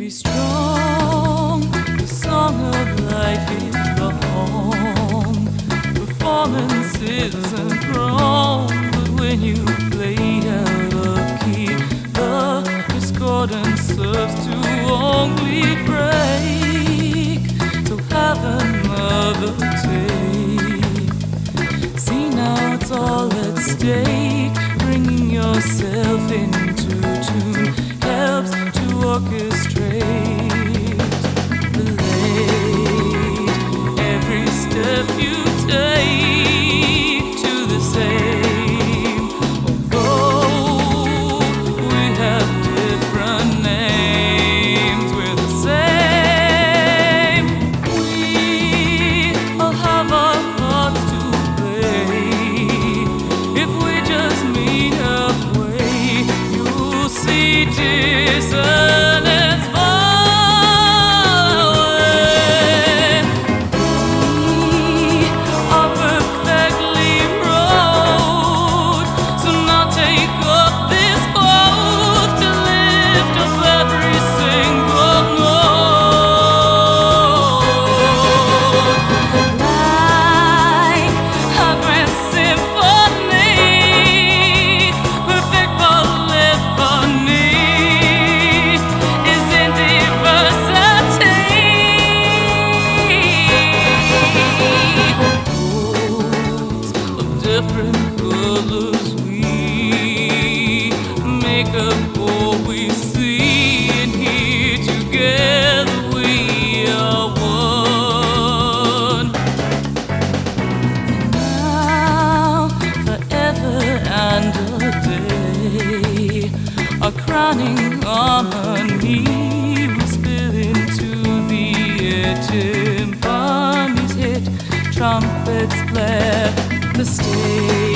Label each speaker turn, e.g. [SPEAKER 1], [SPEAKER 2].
[SPEAKER 1] Be strong, the song of life is the home. Performance isn't wrong, but when you play out of key, the discordance serves to only break. So have another take. See now it's all at stake. Bringing yourself into tune helps to orchestrate, relate every step you take to the same goal. We have different names, we're the same. We all have our parts to play. If we just meet halfway, you'll see dissonance fall away. We are perfectly wrote, so now take up this quote to lift up every single note. Like a grand symphony, perfect polyphony. Different colors we make up what we see, and here together we are one. And now, forever and a day, our crowning harmony will spill into the air. Timpanies hit, trumpets blare the stage.